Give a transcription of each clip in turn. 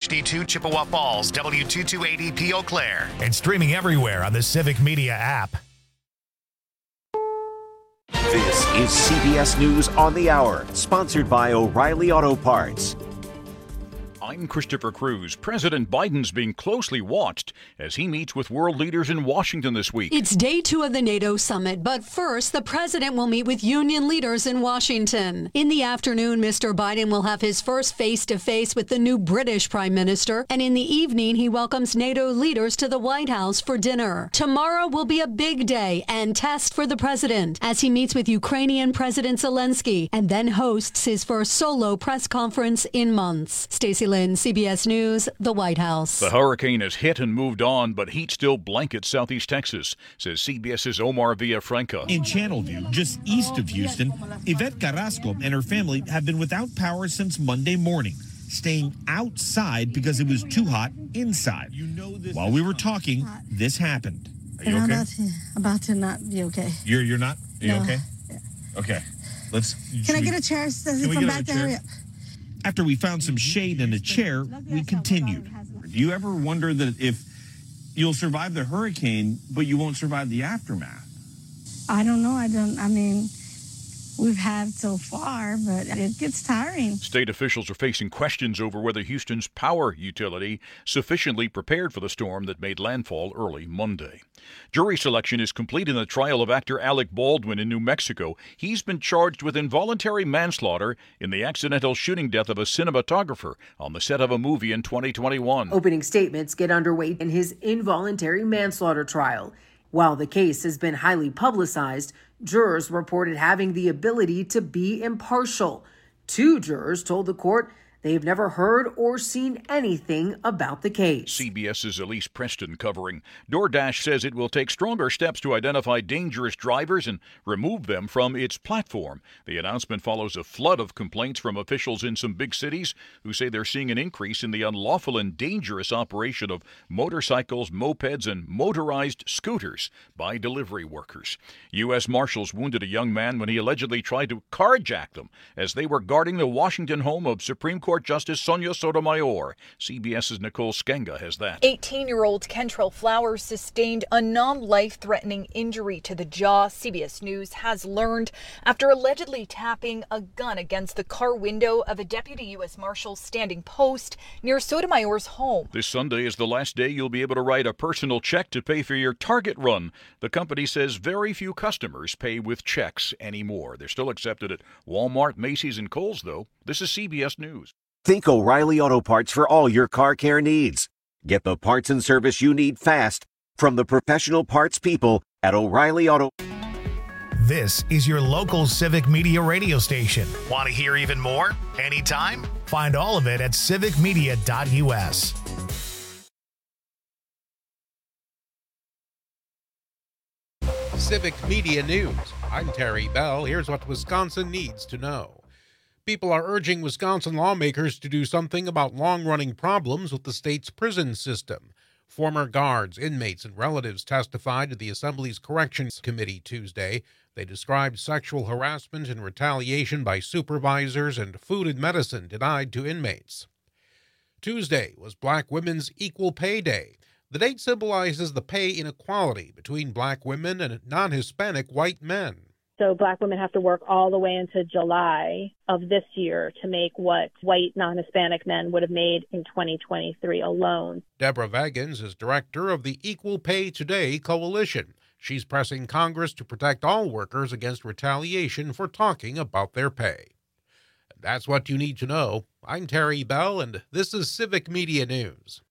52 Chippewa Falls, W2280P Eau Claire. And streaming everywhere on the Civic Media app. This is CBS News on the Hour, sponsored by O'Reilly Auto Parts. I'm Christopher Cruz. President Biden's being closely watched as he meets with world leaders in Washington this week. It's day 2 of the NATO summit, but first, the president will meet with union leaders in Washington. In the afternoon, Mr. Biden will have his first face-to-face with the new British Prime Minister, and in the evening, he welcomes NATO leaders to the White House for dinner. Tomorrow will be a big day and test for the president as he meets with Ukrainian President Zelensky and then hosts his first solo press conference in months. Stacey Lynn, CBS News, the White House. The hurricane has hit and moved on, but heat still blankets southeast Texas, says CBS's Omar Villafranca. In Channelview, just east of Houston, Yvette Carrasco and her family have been without power since Monday morning, staying outside because it was too hot inside. While we were talking, this happened. Are you okay? About to not be okay. You're not? Are you No. okay? Yeah. Okay. Can I get a chair? Does it come back to hurry up? After we found some shade and a chair, we continued. Do you ever wonder that if you'll survive the hurricane, but you won't survive the aftermath? I don't know. I mean, we've had so far, but it gets tiring. State officials are facing questions over whether Houston's power utility sufficiently prepared for the storm that made landfall early Monday. Jury selection is complete in the trial of actor Alec Baldwin in New Mexico. He's been charged with involuntary manslaughter in the accidental shooting death of a cinematographer on the set of a movie in 2021. Opening statements get underway in his involuntary manslaughter trial. While the case has been highly publicized, jurors reported having the ability to be impartial. 2 jurors told the court they've never heard or seen anything about the case. CBS's Elise Preston covering. DoorDash says it will take stronger steps to identify dangerous drivers and remove them from its platform. The announcement follows a flood of complaints from officials in some big cities who say they're seeing an increase in the unlawful and dangerous operation of motorcycles, mopeds, and motorized scooters by delivery workers. U.S. Marshals wounded a young man when he allegedly tried to carjack them as they were guarding the Washington home of Supreme Court Justice Sonia Sotomayor. CBS's Nicole Skenga has that. 18-year-old Kentrell Flowers sustained a non-life-threatening injury to the jaw, CBS News has learned, after allegedly tapping a gun against the car window of a deputy U.S. Marshal standing post near Sotomayor's home. This Sunday is the last day you'll be able to write a personal check to pay for your Target run. The company says very few customers pay with checks anymore. They're still accepted at Walmart, Macy's, and Kohl's, though. This is CBS News. Think O'Reilly Auto Parts for all your car care needs. Get the parts and service you need fast from the professional parts people at O'Reilly Auto. This is your local Civic Media radio station. Want to hear even more? Anytime? Find all of it at civicmedia.us. Civic Media News. I'm Terry Bell. Here's what Wisconsin needs to know. People are urging Wisconsin lawmakers to do something about long-running problems with the state's prison system. Former guards, inmates, and relatives testified to the Assembly's Corrections Committee Tuesday. They described sexual harassment and retaliation by supervisors and food and medicine denied to inmates. Tuesday was Black Women's Equal Pay Day. The date symbolizes the pay inequality between Black women and non-Hispanic white men. So Black women have to work all the way into July of this year to make what white non-Hispanic men would have made in 2023 alone. Deborah Vagans is director of the Equal Pay Today Coalition. She's pressing Congress to protect all workers against retaliation for talking about their pay. That's what you need to know. I'm Terry Bell, and this is Civic Media News.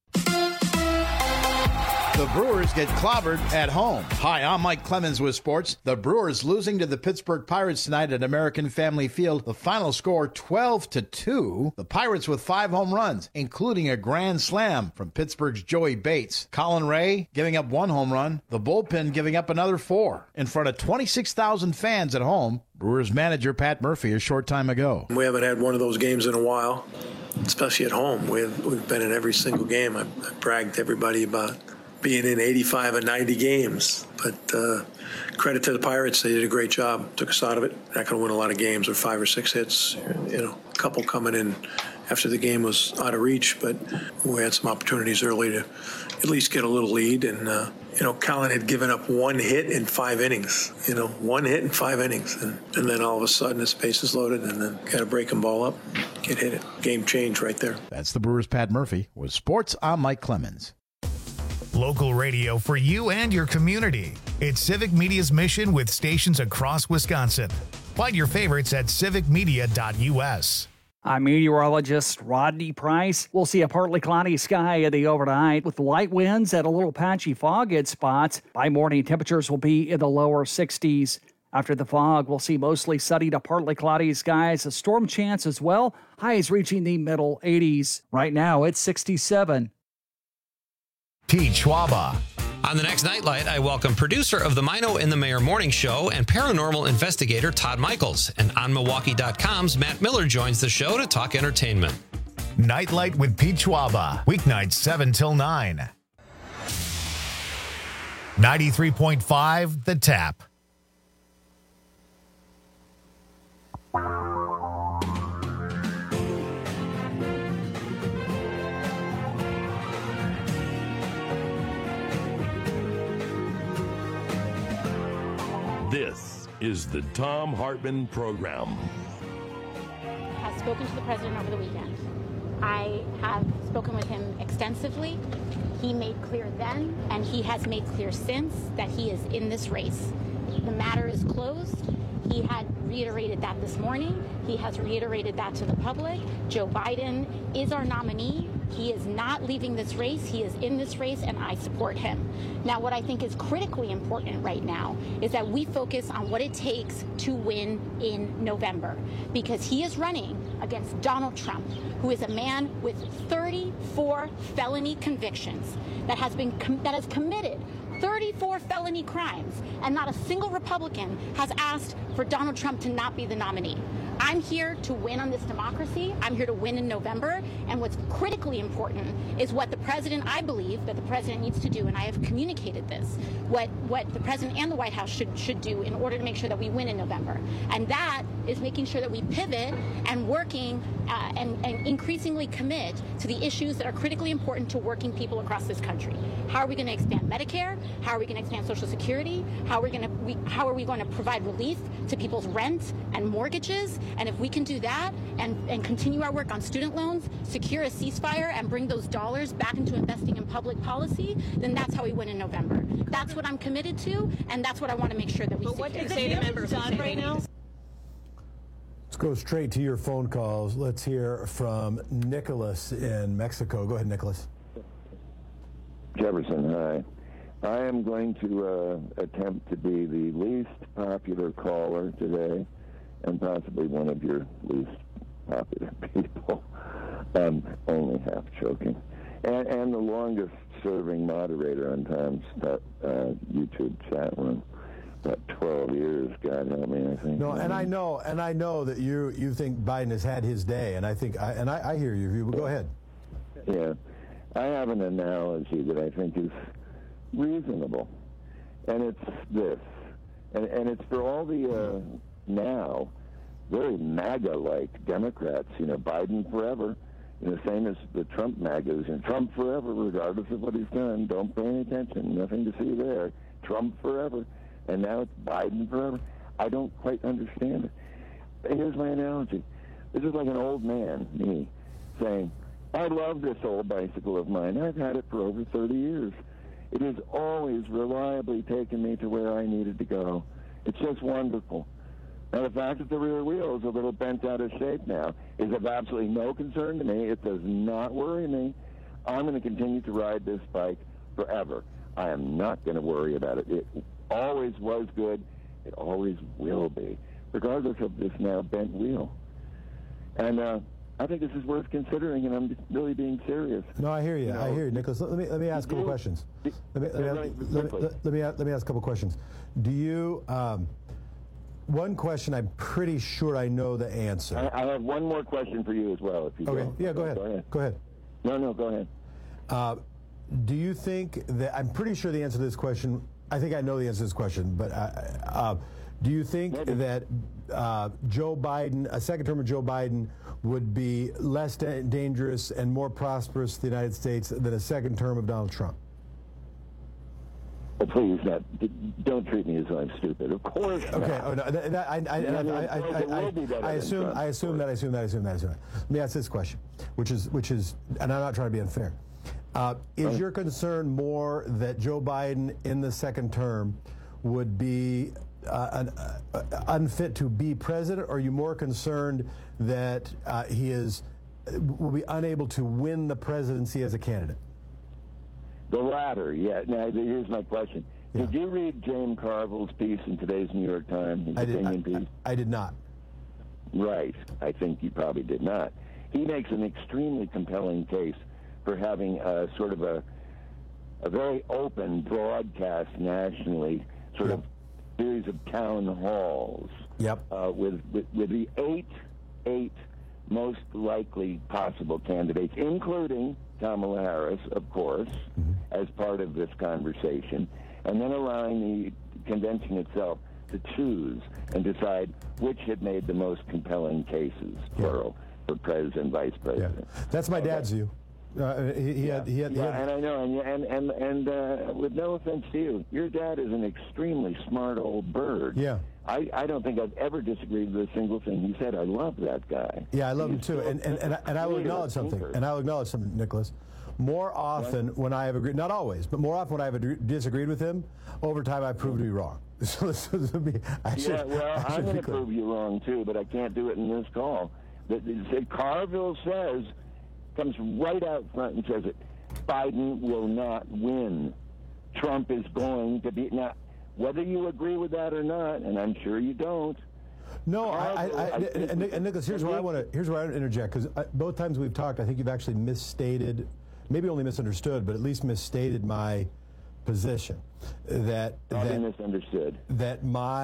The Brewers get clobbered at home. Hi, I'm Mike Clemens with sports. The Brewers losing to the Pittsburgh Pirates tonight at American Family Field. The final score 12-2. The Pirates with 5 home runs, including a grand slam from Pittsburgh's Joey Bates. Colin Ray giving up 1 home run. The bullpen giving up another 4. In front of 26,000 fans at home. Brewers manager Pat Murphy a short time ago. We haven't had one of those games in a while, especially at home. We've been in every single game. I bragged to everybody about being in 85 and 90 games. But credit to the Pirates. They did a great job. Took us out of it. Not going to win a lot of games with 5 or 6 hits. You know, a couple coming in after the game was out of reach, but we had some opportunities early to at least get a little lead. And, Colin had given up one hit in 5 innings, one hit in 5 innings. And then all of a sudden his bases loaded and then got a breaking ball up, get hit it. Game change right there. That's the Brewers' Pat Murphy. With sports, I'm Mike Clemens. Local radio for you and your community. It's Civic Media's mission with stations across Wisconsin. Find your favorites at civicmedia.us. I'm meteorologist Rodney Price. We'll see a partly cloudy sky in the overnight with light winds and a little patchy fog at spots. By morning, temperatures will be in the lower 60s. After the fog, we'll see mostly sunny to partly cloudy skies, a storm chance as well, highs reaching the middle 80s. Right now, it's 67. Pete Schwaba. On the next Nightlight, I welcome producer of the Mino and the Mayor Morning Show and paranormal investigator Todd Michaels. And on Milwaukee.com's Matt Miller joins the show to talk entertainment. Nightlight with Pete Schwaba. Weeknights 7 till 9. 93.5 The Tap. This is the Thom Hartmann Program. I have spoken to the president over the weekend. I have spoken with him extensively. He made clear then, and he has made clear since, that he is in this race. The matter is closed. He had reiterated that this morning. He has reiterated that to the public. Joe Biden is our nominee. He is not leaving this race. He is in this race, and I support him. Now, what I think is critically important right now is that we focus on what it takes to win in November, because he is running against Donald Trump, who is a man with 34 felony convictions that has committed 34 felony crimes, and not a single Republican has asked for Donald Trump to not be the nominee. I'm here to win on this democracy. I'm here to win in November. And what's critically important is what the president, I believe, that the president needs to do, and I have communicated this, what the president and the White House should do in order to make sure that we win in November. And that is making sure that we pivot and working and increasingly commit to the issues that are critically important to working people across this country. How are we going to expand Medicare? How are we going to expand Social Security? How are we going to provide relief to people's rent and mortgages? And if we can do that and continue our work on student loans, secure a ceasefire, and bring those dollars back into investing in public policy, then that's how we win in November. That's what I'm committed to, and that's what I want to make sure that we secure. What do you say to members right now? Let's go straight to your phone calls. Let's hear from Nicholas in Mexico. Go ahead, Nicholas. Jefferson, hi. I am going to attempt to be the least popular caller today, and possibly one of your least popular people. Only half joking. And the longest serving moderator on Tom's YouTube chat room. About 12 years, God help me, I think. No, and I know that you think Biden has had his day, and I hear your view, but go ahead. Yeah. I have an analogy that I think is reasonable, and it's this, and it's for all the now very MAGA-like Democrats, Biden forever, same as the Trump MAGAs, Trump forever, regardless of what he's done, don't pay any attention, nothing to see there, Trump forever, and now it's Biden forever. I don't quite understand it. Here's my analogy. This is like an old man, me, saying, I love this old bicycle of mine. I've had it for over 30 years. It has always reliably taken me to where I needed to go. It's just wonderful. Now, the fact that the rear wheel is a little bent out of shape now is of absolutely no concern to me. It does not worry me. I'm going to continue to ride this bike forever. I am not going to worry about it. It always was good. It always will be, regardless of this now bent wheel. And I think this is worth considering, and I'm really being serious. No, I hear you. I hear you, Nicholas. Let me ask a couple questions. Let me ask a couple questions. Do you? One question, I'm pretty sure I know the answer. I have one more question for you as well, if you okay. don't. Yeah, go ahead. Go ahead. No, go ahead. Do you think that, I'm pretty sure the answer to this question, I think I know the answer to this question, but do you think that Joe Biden, a second term of Joe Biden, would be less dangerous and more prosperous to the United States than a second term of Donald Trump? Oh, please, don't treat me as though I'm stupid. Of course not. Okay. Oh, no, I assume that. Let me ask this question, which is, and I'm not trying to be unfair. Is your concern more that Joe Biden in the second term would be unfit to be president, or are you more concerned that he will be unable to win the presidency as a candidate? The latter, yeah. Now, here's my question. Yeah. Did you read James Carville's piece in today's New York Times, his opinion piece? I did not. Right. I think you probably did not. He makes an extremely compelling case for having a sort of a very open broadcast nationally, sort of series of town halls. Yep. With the eight most likely possible candidates, including Kamala Harris, of course, as part of this conversation, and then allowing the convention itself to choose and decide which had made the most compelling cases, plural, for president, vice president. Yeah. That's my dad's view. And I know, and with no offense to you, your dad is an extremely smart old bird. Yeah. I don't think I've ever disagreed with a single thing he said. I love that guy. Yeah, I love him too. And I will acknowledge something. And I will acknowledge something, Nicholas. More often when I have agreed, not always, but more often when I have disagreed with him, over time I've proved to be wrong. I'm going to prove you wrong too, but I can't do it in this call. Carville comes right out front and says it. Biden will not win. Trump is going to be. Now, whether you agree with that or not, and I'm sure you don't. No, and Nicholas, here's where I want to interject, because both times we've talked, I think you've actually misstated, maybe only misunderstood, but at least misstated my position. Misunderstood. That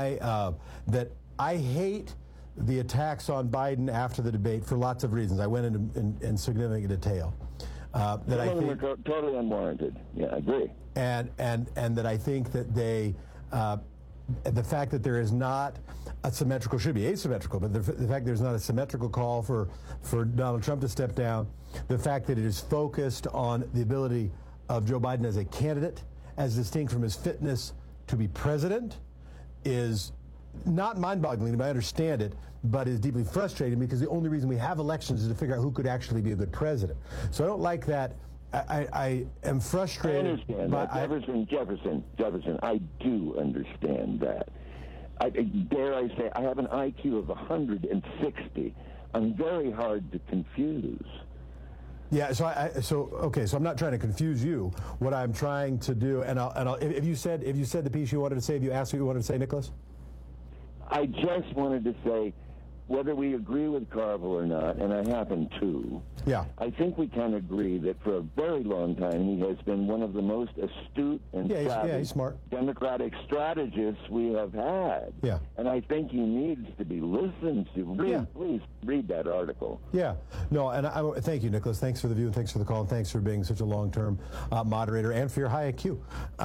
I hate the attacks on Biden after the debate for lots of reasons. I went into in significant detail. I think were totally unwarranted. Yeah, I agree. And that I think that they. The fact that there is not a symmetrical, should be asymmetrical, but the fact there's not a symmetrical call for Donald Trump to step down, the fact that it is focused on the ability of Joe Biden as a candidate, as distinct from his fitness to be president, is not mind-boggling, I understand it, but is deeply frustrating, because the only reason we have elections is to figure out who could actually be a good president. So I don't like that. I am frustrated. I understand that. Jefferson, I do understand that. Dare I say, I have an IQ of 160. I'm very hard to confuse. Yeah, so I'm not trying to confuse you. What I'm trying to do, if you said the piece you wanted to say, if you asked what you wanted to say, Nicholas? I just wanted to say, whether we agree with Carville or not, and I happen to, I think we can agree that for a very long time he has been one of the most astute and savvy smart Democratic strategists we have had. Yeah. And I think he needs to be listened to. Please read that article. Yeah. No, and thank you, Nicholas. Thanks for the view, and thanks for the call, and thanks for being such a long-term moderator, and for your high IQ.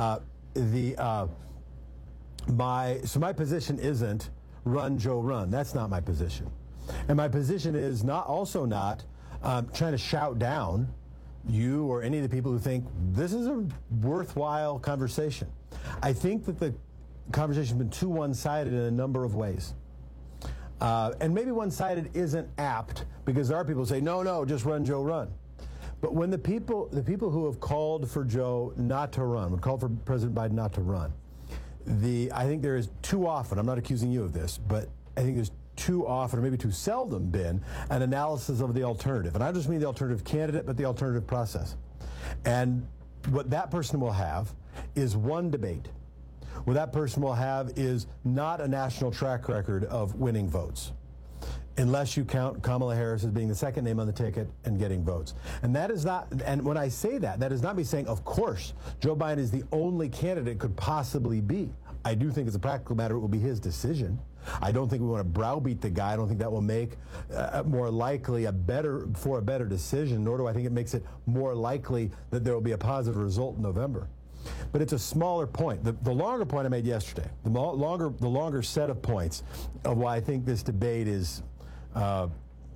My position isn't run, Joe, run. That's not my position. And my position is not trying to shout down you or any of the people who think this is a worthwhile conversation. I think that the conversation has been too one-sided in a number of ways. And maybe one-sided isn't apt, because there are people who say, no, just run, Joe, run. But when the people who have called for Joe not to run, would call for President Biden not to run, I think there is too often, I'm not accusing you of this, but I think there's too often, or maybe too seldom, been an analysis of the alternative. And I don't just mean the alternative candidate, but the alternative process. And what that person will have is one debate. What that person will have is not a national track record of winning votes, unless you count Kamala Harris as being the second name on the ticket and getting votes. And that is not, and when I say that is not me saying, of course, Joe Biden is the only candidate it could possibly be. I do think as a practical matter it will be his decision. I don't think we want to browbeat the guy. I don't think that will make more likely a better decision, nor do I think it makes it more likely that there will be a positive result in November. But it's a smaller point. The longer point I made yesterday, the longer set of points of why I think this debate is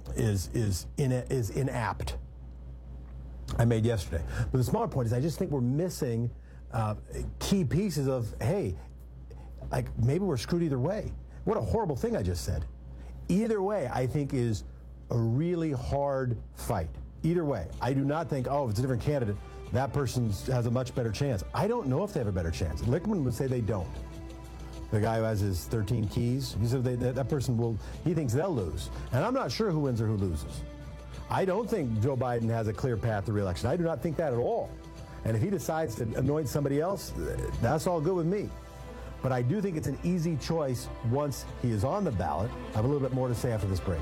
inapt. I made yesterday. But the smaller point is I just think we're missing key pieces of, hey, like maybe we're screwed either way. What a horrible thing I just said. Either way, I think is a really hard fight. Either way. I do not think, if it's a different candidate, that person has a much better chance. I don't know if they have a better chance. Lichtman would say they don't. The guy who has his 13 keys, he said that person he thinks they'll lose. And I'm not sure who wins or who loses. I don't think Joe Biden has a clear path to re-election. I do not think that at all. And if he decides to anoint somebody else, that's all good with me. But I do think it's an easy choice once he is on the ballot. I have a little bit more to say after this break.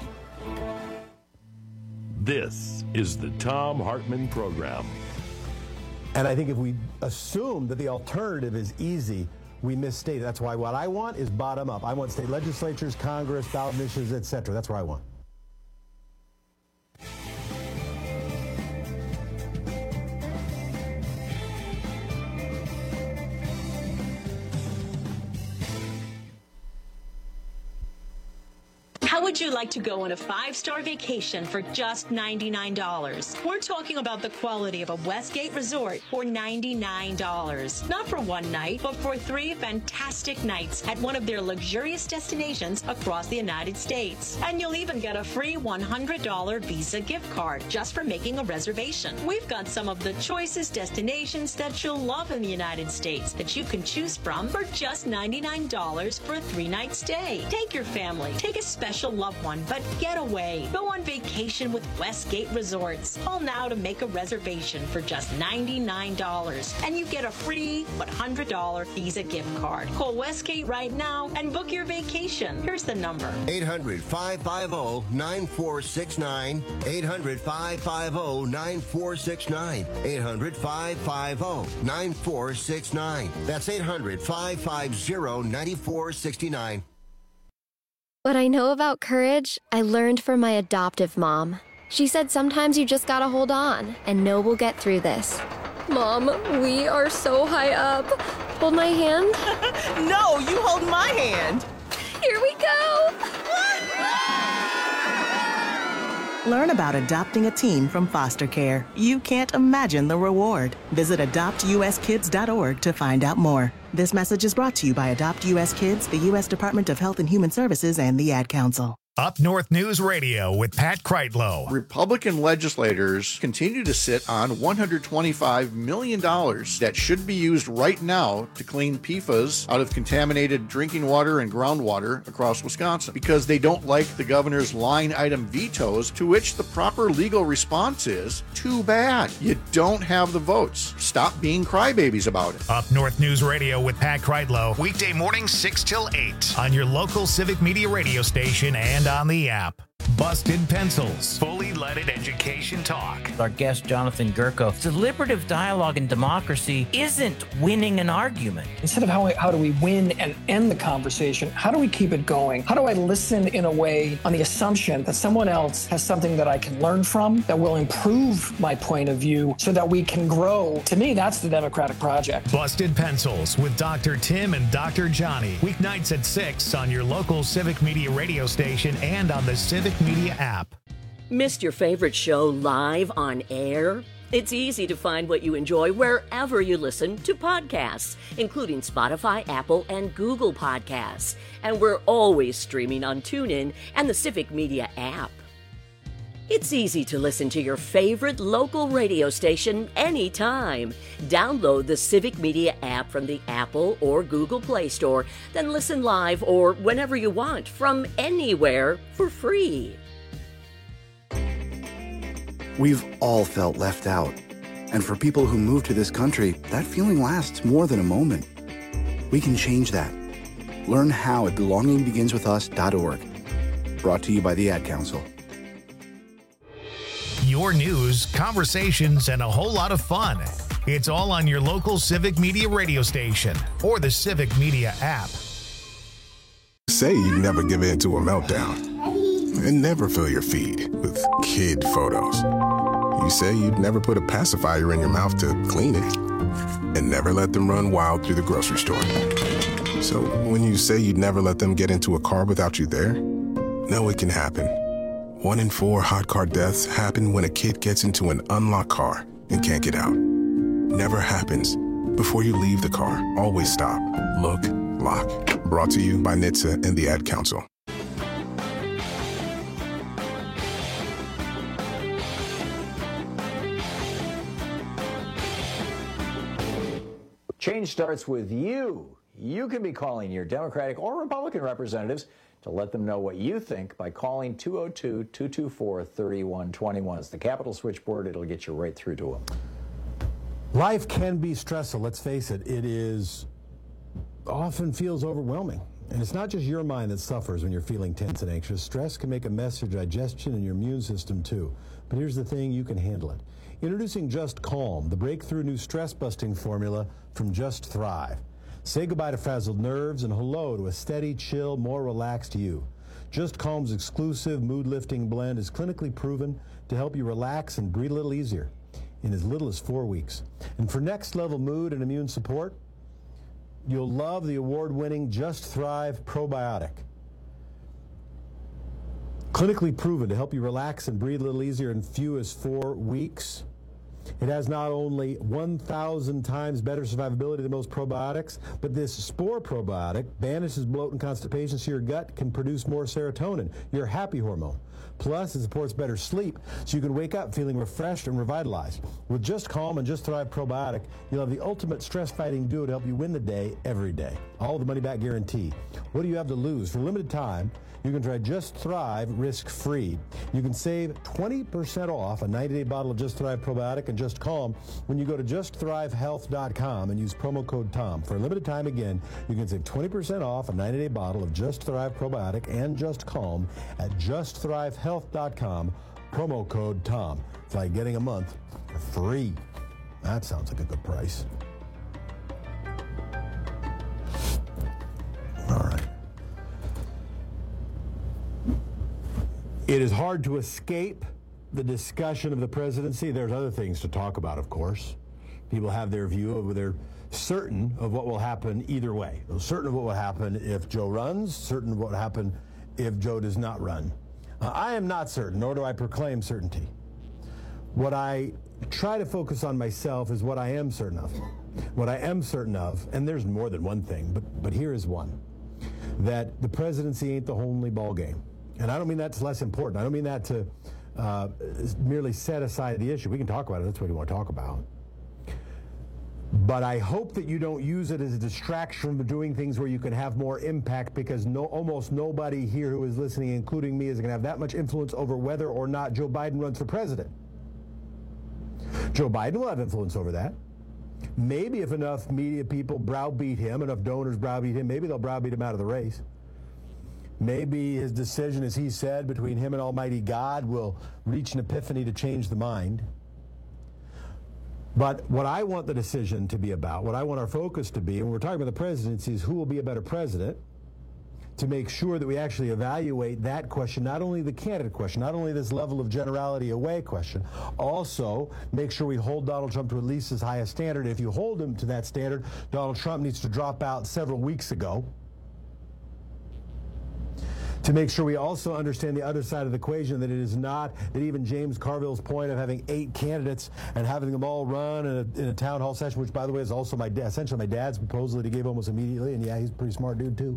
This is the Thom Hartmann Program. And I think if we assume that the alternative is easy, we misstate it. That's why what I want is bottom up. I want state legislatures, Congress, ballot initiatives, etc. That's what I want. How would you like to go on a 5-star vacation for just $99? We're talking about the quality of a Westgate resort for $99. Not for one night, but for 3 fantastic nights at one of their luxurious destinations across the United States. And you'll even get a free $100 Visa gift card just for making a reservation. We've got some of the choicest destinations that you'll love in the United States that you can choose from for just $99 for a 3-night stay. Take your family, take a special loved one, but get away. Go on vacation with Westgate Resorts. Call now to make a reservation for just $99, and you get a free $100 Visa gift card. Call Westgate right now and book your vacation. Here's the number. 800-550-9469. 800-550-9469. 800-550-9469. That's 800-550-9469. What I know about courage, I learned from my adoptive mom. She said sometimes you just gotta hold on and know we'll get through this. Mom, we are so high up. Hold my hand. No, you hold my hand. Here we go. Learn about adopting a teen from foster care. You can't imagine the reward. Visit adoptuskids.org to find out more. This message is brought to you by Adopt U.S. Kids, the U.S. Department of Health and Human Services, and the Ad Council. Up North News Radio with Pat Kreitlow. Republican legislators continue to sit on $125 million that should be used right now to clean PFAS out of contaminated drinking water and groundwater across Wisconsin because they don't like the governor's line item vetoes, to which the proper legal response is, too bad. You don't have the votes. Stop being crybabies about it. Up North News Radio with Pat Kreitlow. Weekday mornings 6 till 8 on your local Civic Media radio station and on the app. Busted Pencils, fully leaded education talk. Our guest, Jonathan Gurko. Deliberative dialogue in democracy isn't winning an argument. Instead of how do we win and end the conversation, how do we keep it going? How do I listen in a way on the assumption that someone else has something that I can learn from, that will improve my point of view so that we can grow? To me, that's the democratic project. Busted Pencils with Dr. Tim and Dr. Johnny. Weeknights at 6 on your local Civic Media radio station and on the Civic Media app. Missed your favorite show live on air? It's easy to find what you enjoy wherever you listen to podcasts, including Spotify, Apple, and Google Podcasts. And we're always streaming on TuneIn and the Civic Media app. It's easy to listen to your favorite local radio station anytime. Download the Civic Media app from the Apple or Google Play Store, then listen live or whenever you want from anywhere for free. We've all felt left out. And for people who move to this country, that feeling lasts more than a moment. We can change that. Learn how at belongingbeginswithus.org. Brought to you by the Ad Council. Your news, conversations, and a whole lot of fun. It's all on your local Civic Media radio station or the Civic Media app. Say you never give in to a meltdown and never fill your feed with kid photos. You say you'd never put a pacifier in your mouth to clean it and never let them run wild through the grocery store. So when you say you'd never let them get into a car without you there, know it can happen. 1 in 4 hot car deaths happen when a kid gets into an unlocked car and can't get out. Never happens. Before you leave the car, always stop, look, lock. Brought to you by NHTSA and the Ad Council. Change starts with you. You can be calling your Democratic or Republican representatives to let them know what you think by calling 202-224-3121. It's the Capitol switchboard. It'll get you right through to them. Life can be stressful, let's face it. It often feels overwhelming. And it's not just your mind that suffers when you're feeling tense and anxious. Stress can make a mess of your digestion and your immune system too. But here's the thing, you can handle it. Introducing Just Calm, the breakthrough new stress-busting formula from Just Thrive. Say goodbye to frazzled nerves and hello to a steady, chill, more relaxed you. Just Calm's exclusive mood-lifting blend is clinically proven to help you relax and breathe a little easier in as little as 4 weeks. And for next-level mood and immune support, you'll love the award-winning Just Thrive Probiotic. Clinically proven to help you relax and breathe a little easier in few as 4 weeks. It has not only 1,000 times better survivability than most probiotics, but this spore probiotic banishes bloat and constipation so your gut can produce more serotonin, your happy hormone. Plus, it supports better sleep so you can wake up feeling refreshed and revitalized. With Just Calm and Just Thrive Probiotic, you'll have the ultimate stress-fighting duo to help you win the day every day. All the money-back guarantee. What do you have to lose? For a limited time, you can try Just Thrive risk-free. You can save 20% off a 90-day bottle of Just Thrive Probiotic and Just Calm when you go to justthrivehealth.com and use promo code TOM. For a limited time again, you can save 20% off a 90-day bottle of Just Thrive Probiotic and Just Calm at justthrivehealth.com, promo code TOM. It's like getting a month for free. That sounds like a good price. All right. It is hard to escape the discussion of the presidency. There's other things to talk about, of course. People have their view of, they're certain of what will happen either way. They're certain of what will happen if Joe runs, certain of what will happen if Joe does not run. I am not certain, nor do I proclaim certainty. What I try to focus on myself is what I am certain of. What I am certain of, and there's more than one thing, but here is one, that the presidency ain't the only ball game. And I don't mean that's less important. I don't mean that to merely set aside the issue. We can talk about it. That's what we want to talk about. But I hope that you don't use it as a distraction from doing things where you can have more impact, because almost nobody here who is listening, including me, is going to have that much influence over whether or not Joe Biden runs for president. Joe Biden will have influence over that. Maybe if enough media people browbeat him, enough donors browbeat him, maybe they'll browbeat him out of the race. Maybe his decision, as he said, between him and Almighty God will reach an epiphany to change the mind. But what I want the decision to be about, what I want our focus to be, and we're talking about the presidency, is who will be a better president, to make sure that we actually evaluate that question, not only the candidate question, not only this level of generality away question, also make sure we hold Donald Trump to at least as high a standard. If you hold him to that standard, Donald Trump needs to drop out several weeks ago. To make sure we also understand the other side of the equation, that it is not that even James Carville's point of having 8 candidates and having them all run in a town hall session, which, by the way, is also essentially my dad's proposal that he gave almost immediately, and yeah, he's a pretty smart dude too.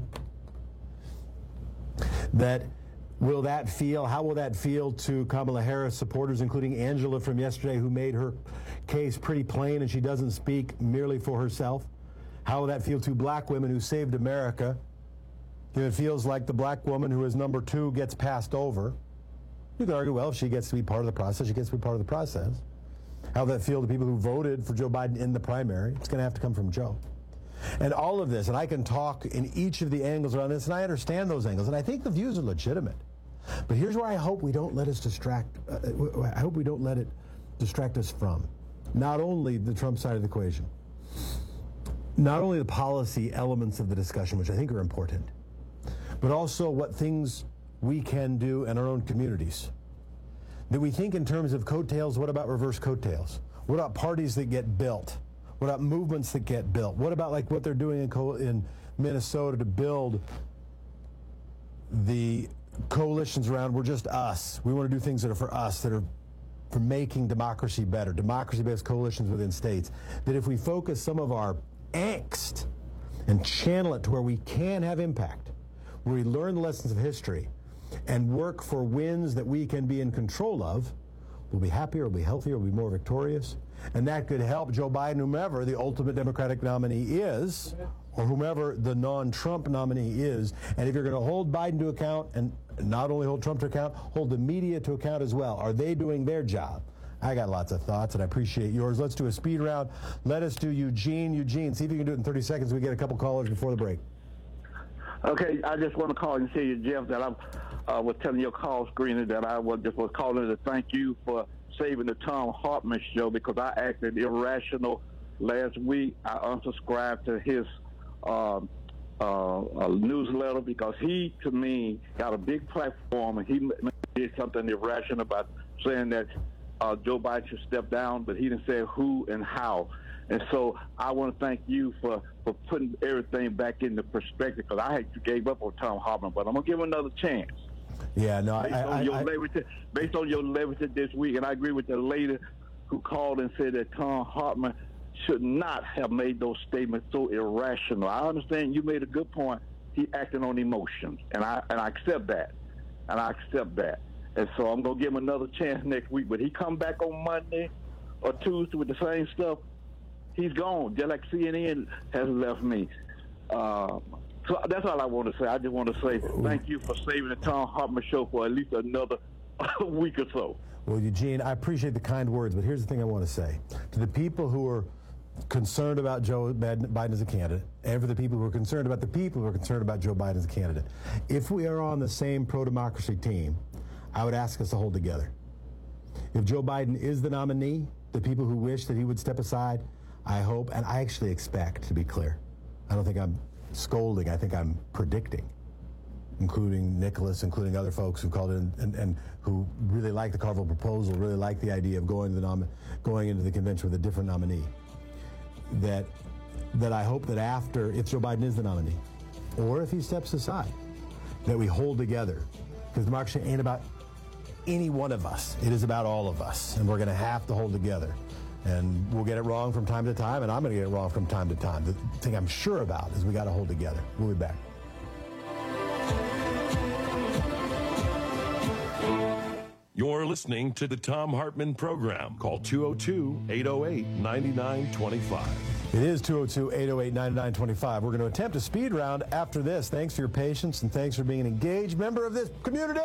How will that feel to Kamala Harris supporters, including Angela from yesterday, who made her case pretty plain and she doesn't speak merely for herself? How will that feel to black women who saved America? If it feels like the black woman who is number 2 gets passed over, you could argue, well, if she gets to be part of the process, she gets to be part of the process. How will that feel to people who voted for Joe Biden in the primary? It's going to have to come from Joe. And all of this, and I can talk in each of the angles around this, and I understand those angles, and I think the views are legitimate. But here's where I hope we don't let us distract. I hope we don't let it distract us from not only the Trump side of the equation, not only the policy elements of the discussion, which I think are important, but also what things we can do in our own communities. That we think in terms of coattails. What about reverse coattails? What about parties that get built? What about movements that get built? What about like what they're doing in Minnesota to build the coalitions around, we're just us. We want to do things that are for us, that are for making democracy better, democracy-based coalitions within states, that if we focus some of our angst and channel it to where we can have impact, where we learn the lessons of history and work for wins that we can be in control of, we'll be happier, we'll be healthier, we'll be more victorious. And that could help Joe Biden, whomever the ultimate Democratic nominee is, or whomever the non-Trump nominee is. And if you're going to hold Biden to account, and not only hold Trump to account, hold the media to account as well. Are they doing their job? I got lots of thoughts, and I appreciate yours. Let's do a speed round. Let us do Eugene. Eugene, see if you can do it in 30 seconds. We get a couple callers before the break. Okay, I just want to call and say, Jeff, that I was telling your call screener that I was calling to thank you for saving the Thom Hartmann show, because I acted irrational last week. I unsubscribed to his newsletter because he, to me, got a big platform, and he did something irrational about saying that Joe Biden should step down, but he didn't say who and how. And so I want to thank you for putting everything back into perspective, because I gave up on Thom Hartmann, but I'm going to give him another chance. Yeah, no, based on your leverage this week, and I agree with the lady who called and said that Thom Hartmann should not have made those statements so irrational. I understand you made a good point. He acted on emotions, and I accept that, And so I'm gonna give him another chance next week. But he come back on Monday or Tuesday with the same stuff, he's gone. Just like CNN has left me. So that's all I want to say. I just want to say thank you for saving the Thom Hartmann show for at least another week or so. Well, Eugene, I appreciate the kind words, but here's the thing I want to say. To the people who are concerned about Joe Biden as a candidate, and for the people who are concerned about the people who are concerned about Joe Biden as a candidate, if we are on the same pro-democracy team, I would ask us to hold together. If Joe Biden is the nominee, the people who wish that he would step aside, I hope, and I actually expect, to be clear, I don't think I'm scolding, I think I'm predicting, including Nicholas, including other folks who called in and who really like the Carville proposal, really like the idea of going into the convention with a different nominee. That I hope that after, if Joe Biden is the nominee, or if he steps aside, that we hold together. Because democracy ain't about any one of us. It is about all of us. And we're going to have to hold together. And we'll get it wrong from time to time, and I'm going to get it wrong from time to time. The thing I'm sure about is we got to hold together. We'll be back. You're listening to the Thom Hartmann Program. Call 202-808-9925. It is 202-808-9925. We're going to attempt a speed round after this. Thanks for your patience, and thanks for being an engaged member of this community.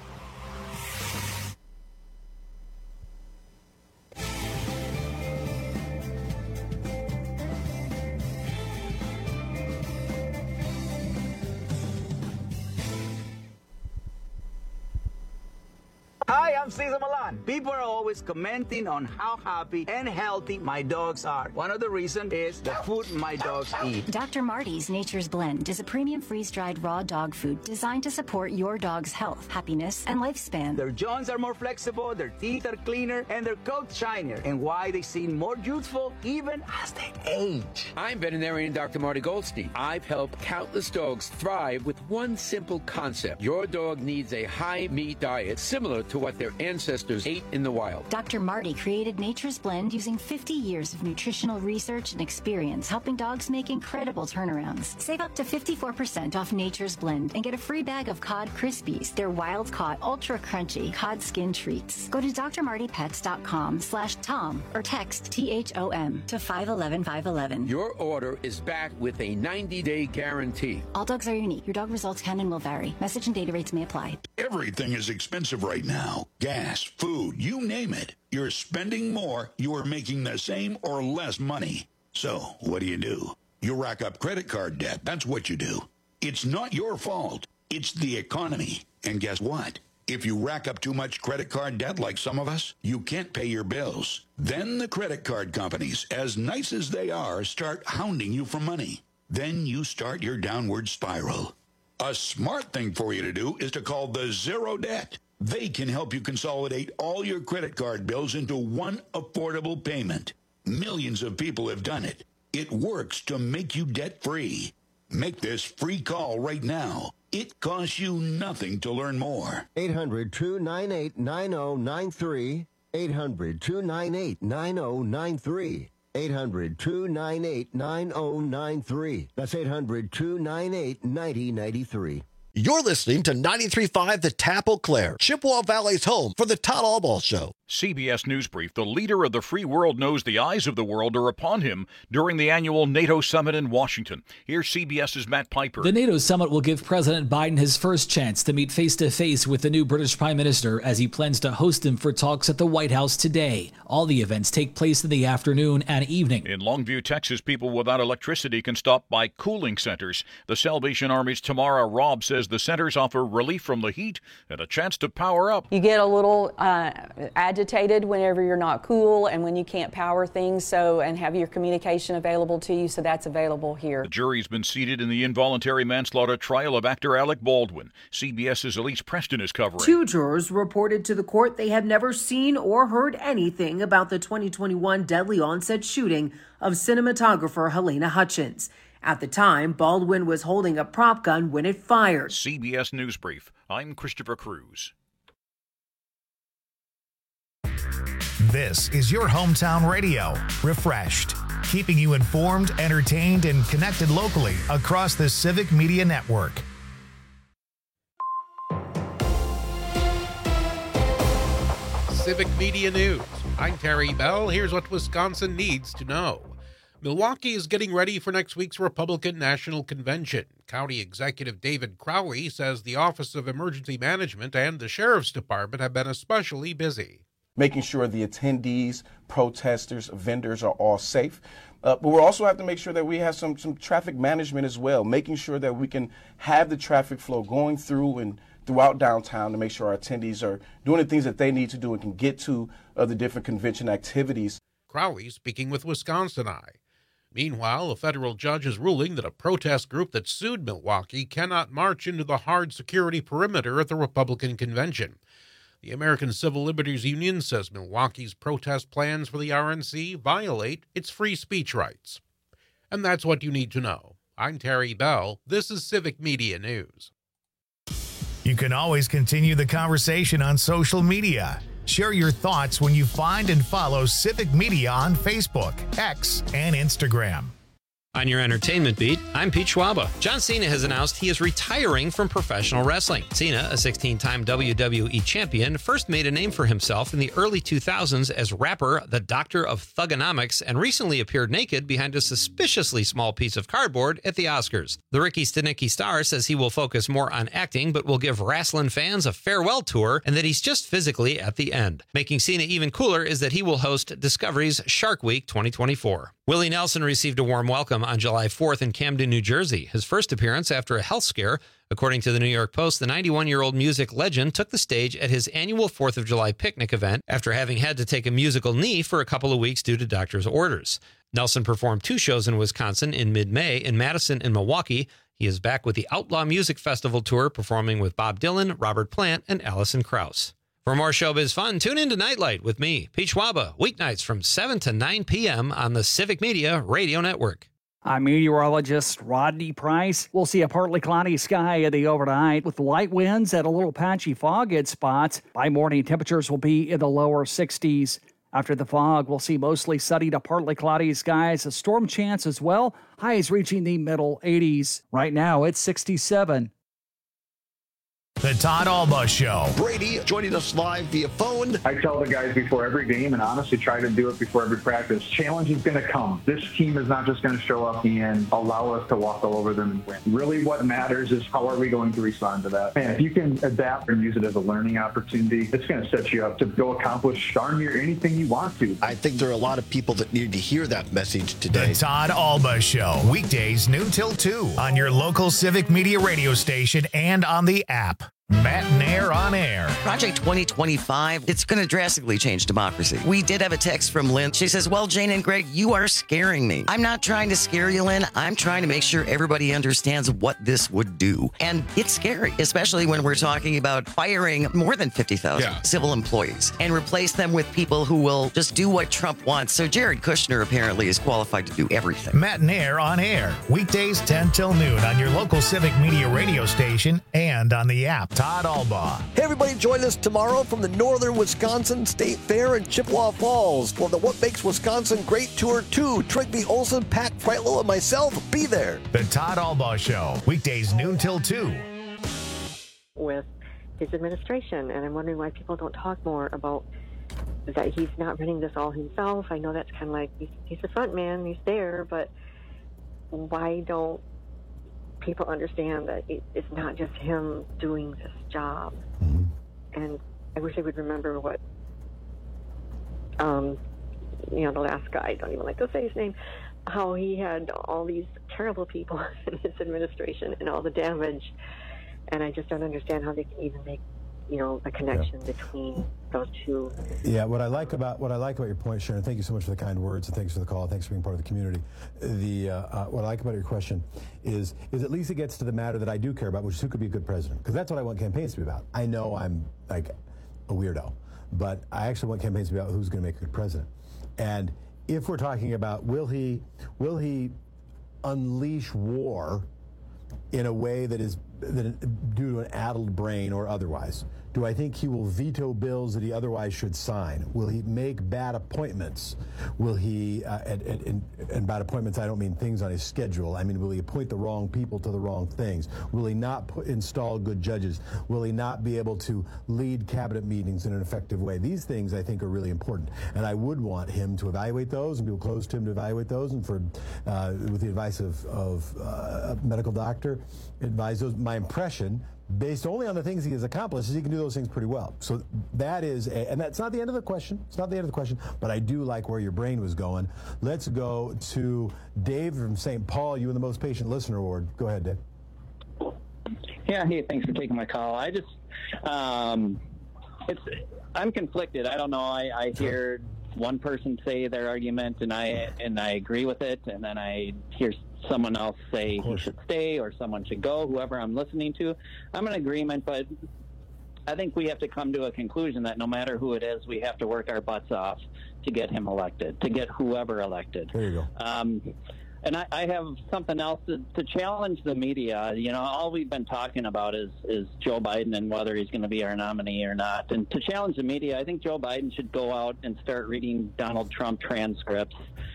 Hi, I'm Cesar Milan. People are always commenting on how happy and healthy my dogs are. One of the reasons is the food my dogs eat. Dr. Marty's Nature's Blend is a premium freeze-dried raw dog food designed to support your dog's health, happiness, and lifespan. Their joints are more flexible, their teeth are cleaner, and their coats shinier. And why they seem more youthful even as they age. I'm veterinarian Dr. Marty Goldstein. I've helped countless dogs thrive with one simple concept. Your dog needs a high-meat diet similar to what their ancestors ate in the wild. Dr. Marty created Nature's Blend using 50 years of nutritional research and experience, helping dogs make incredible turnarounds. Save up to 54% off Nature's Blend and get a free bag of Cod Krispies, their wild-caught, ultra-crunchy cod skin treats. Go to drmartypets.com/Tom or text THOM to 511-511. Your order is backed with a 90-day guarantee. All dogs are unique. Your dog results can and will vary. Message and data rates may apply. Everything is expensive right now. Gas, food, you name it. You're spending more, you are making the same or less money. So, what do? You rack up credit card debt. That's what you do. It's not your fault. It's the economy. And guess what? If you rack up too much credit card debt like some of us, you can't pay your bills. Then the credit card companies, as nice as they are, start hounding you for money. Then you start your downward spiral. A smart thing for you to do is to call the Zero Debt. They can help you consolidate all your credit card bills into one affordable payment. Millions of people have done it. It works to make you debt-free. Make this free call right now. It costs you nothing to learn more. 800-298-9093. 800-298-9093. 800-298-9093. That's 800-298-9093. You're listening to 93.5 The Tap Eau Claire, Chippewa Valley's home for the Todd Albaugh Show. CBS News Brief. The leader of the free world knows the eyes of the world are upon him during the annual NATO summit in Washington. Here's CBS's Matt Piper. The NATO summit will give President Biden his first chance to meet face-to-face with the new British Prime Minister as he plans to host him for talks at the White House today. All the events take place in the afternoon and evening. In Longview, Texas, people without electricity can stop by cooling centers. The Salvation Army's Tamara Robb says the centers offer relief from the heat and a chance to power up. You get a little agitated whenever you're not cool and when you can't power things, and have your communication available to you, so that's available here. The jury's been seated in the involuntary manslaughter trial of actor Alec Baldwin. CBS's Elise Preston is covering. 2 jurors reported to the court they had never seen or heard anything about the 2021 deadly onset shooting of cinematographer Helena Hutchins. At the time, Baldwin was holding a prop gun when it fired. CBS News Brief. I'm Christopher Cruz. This is your hometown radio, Refreshed, keeping you informed, entertained, and connected locally across the Civic Media Network. Civic Media News. I'm Terry Bell. Here's what Wisconsin needs to know. Milwaukee is getting ready for next week's Republican National Convention. County Executive David Crowley says the Office of Emergency Management and the Sheriff's Department have been especially busy. Making sure the attendees, protesters, vendors are all safe. But we also have to make sure that we have some traffic management as well, making sure that we can have the traffic flow going through and throughout downtown to make sure our attendees are doing the things that they need to do and can get to the different convention activities. Crowley speaking with Wisconsin Eye. Meanwhile, a federal judge is ruling that a protest group that sued Milwaukee cannot march into the hard security perimeter at the Republican convention. The American Civil Liberties Union says Milwaukee's protest plans for the RNC violate its free speech rights. And that's what you need to know. I'm Terry Bell. This is Civic Media News. You can always continue the conversation on social media. Share your thoughts when you find and follow Civic Media on Facebook, X, and Instagram. On your entertainment beat, I'm Pete Schwaba. John Cena has announced he is retiring from professional wrestling. Cena, a 16-time WWE champion, first made a name for himself in the early 2000s as rapper The Doctor of Thugonomics and recently appeared naked behind a suspiciously small piece of cardboard at the Oscars. The Ricky Stenicki star says he will focus more on acting but will give wrestling fans a farewell tour and that he's just physically at the end. Making Cena even cooler is that he will host Discovery's Shark Week 2024. Willie Nelson received a warm welcome on July 4th in Camden, New Jersey, his first appearance after a health scare. According to the New York Post, the 91-year-old music legend took the stage at his annual 4th of July picnic event after having had to take a musical knee for a couple of weeks due to doctor's orders. Nelson performed 2 shows in Wisconsin in mid-May in Madison and Milwaukee. He is back with the Outlaw Music Festival tour, performing with Bob Dylan, Robert Plant, and Alison Krauss. For more showbiz fun, tune in to Nightlight with me, Pete Schwaba, weeknights from 7 to 9 p.m. on the Civic Media Radio Network. I'm meteorologist Rodney Price. We'll see a partly cloudy sky in the overnight with light winds and a little patchy fog at spots. By morning, temperatures will be in the lower 60s. After the fog, we'll see mostly sunny to partly cloudy skies, a storm chance as well, highs reaching the middle 80s. Right now, it's 67. The Todd Albaugh Show. Brady joining us live via phone. I tell the guys before every game, and honestly try to do it before every practice, challenge is going to come. This team is not just going to show up and allow us to walk all over them and win. Really what matters is how are we going to respond to that. And if you can adapt and use it as a learning opportunity, it's going to set you up to go accomplish darn near anything you want to. I think there are a lot of people that need to hear that message today. The Todd Albaugh Show. Weekdays noon till 2 on your local Civic Media radio station and on the app. Matt Nair on air. Project 2025, it's going to drastically change democracy. We did have a text from Lynn. She says, well, Jane and Greg, you are scaring me. I'm not trying to scare you, Lynn. I'm trying to make sure everybody understands what this would do. And it's scary, especially when we're talking about firing more than 50,000 civil employees and replace them with people who will just do what Trump wants. So Jared Kushner apparently is qualified to do everything. Matt Nair on air. Weekdays 10 till noon on your local Civic Media radio station and on the app. Todd Albaugh. Hey, everybody, join us tomorrow from the Northern Wisconsin State Fair in Chippewa Falls for the What Makes Wisconsin Great Tour 2. Trigby Olson, Pat Freitlow, and myself be there. The Todd Albaugh Show. Weekdays noon till 2. With his administration, and I'm wondering why people don't talk more about that he's not running this all himself. I know that's kind of like he's the front man, he's there, but why don't people understand that it's not just him doing this job? Mm-hmm. And I wish I would remember what, the last guy, I don't even like to say his name, how he had all these terrible people in his administration and all the damage. And I just don't understand how they can even make, a connection between those two. Yeah, what I like about your point, Sharon, thank you so much for the kind words, and thanks for the call, thanks for being part of the community. What I like about your question is at least it gets to the matter that I do care about, which is who could be a good president, because that's what I want campaigns to be about. I know I'm like a weirdo, but I actually want campaigns to be about who's going to make a good president. And if we're talking about will he unleash war in a way that is due to an addled brain or otherwise? Do I think he will veto bills that he otherwise should sign? Will he make bad appointments? Will he, and bad appointments, I don't mean things on his schedule. I mean, will he appoint the wrong people to the wrong things? Will he not install good judges? Will he not be able to lead cabinet meetings in an effective way? These things, I think, are really important. And I would want him to evaluate those and people close to him to evaluate those, and for with the advice of a medical doctor, advise those. My impression, based only on the things he has accomplished, is he can do those things pretty well. So that is, and that's not the end of the question. It's not the end of the question, but I do like where your brain was going. Let's go to Dave from St. Paul. You and the most patient listener award. Go ahead, Dave. Yeah, hey, thanks for taking my call. I just, I'm conflicted. I don't know. I hear one person say their argument, and I agree with it, and then I hear someone else say he should stay or someone should go, whoever I'm listening to. I'm in agreement, but I think we have to come to a conclusion that no matter who it is, we have to work our butts off to get him elected, to get whoever elected. There you go. And I have something else to challenge the media. All we've been talking about is Joe Biden and whether he's going to be our nominee or not. And to challenge the media, I think Joe Biden should go out and start reading Donald Trump transcripts